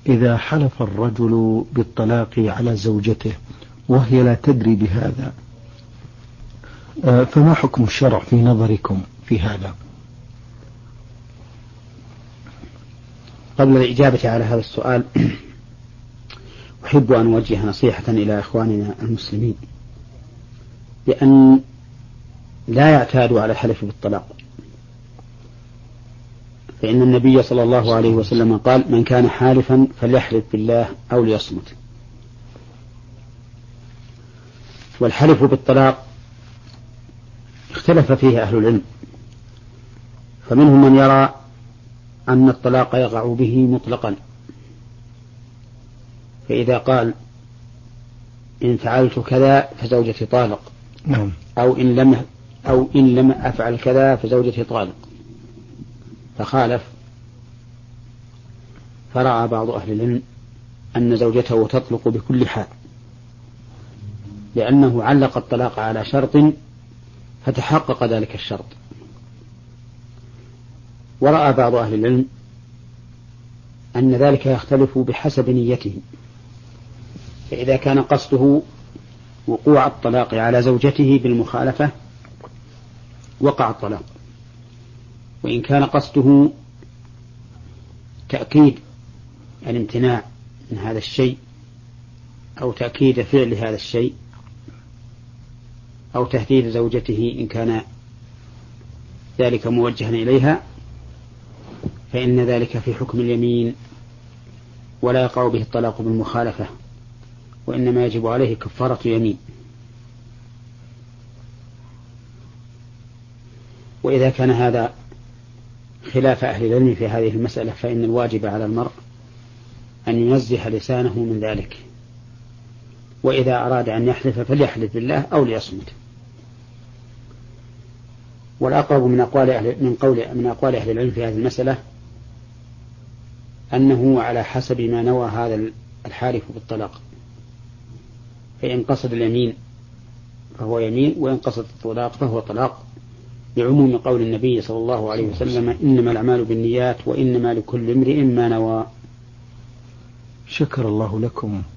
إذا حلف الرجل بالطلاق على زوجته وهي لا تدري بهذا، فما حكم الشرع في نظركم في هذا؟ قبل الإجابة على هذا السؤال أحب أن أوجه نصيحة إلى إخواننا المسلمين بأن لا يعتادوا على الحلف بالطلاق، فإن النبي صلى الله عليه وسلم قال: من كان حالفا فليحلف بالله أو ليصمت. والحلف بالطلاق اختلف فيه أهل العلم، فمنهم من يرى أن الطلاق يقع به مطلقا، فإذا قال: إن فعلت كذا فزوجتي طالق، أو إن لم أفعل كذا فزوجتي طالق، فخالف. فرأى بعض أهل العلم أن زوجته تطلق بكل حال، لأنه علق الطلاق على شرط فتحقق ذلك الشرط. ورأى بعض أهل العلم أن ذلك يختلف بحسب نيته، فإذا كان قصده وقوع الطلاق على زوجته بالمخالفة وقع الطلاق، وإن كان قصده تأكيد الامتناع من هذا الشيء أو تأكيد فعل هذا الشيء أو تهديد زوجته إن كان ذلك موجها إليها، فإن ذلك في حكم اليمين ولا يقع به الطلاق بالمخالفة، وإنما يجب عليه كفارة يمين. وإذا كان هذا خلاف أهل العلم في هذه المسألة، فإن الواجب على المرء أن ينزه لسانه من ذلك، وإذا أراد أن يحلف فليحلف بالله أو ليصمت. والأقرب من أقوال أهل العلم في هذه المسألة أنه على حسب ما نوى هذا الحالف بالطلاق، فإن قصد اليمين فهو يمين، وإن قصد الطلاق فهو طلاق، بعموم قول النبي صلى الله عليه وسلم: إنما الأعمال بالنيات وإنما لكل امرئ ما نوى. شكر الله لكم.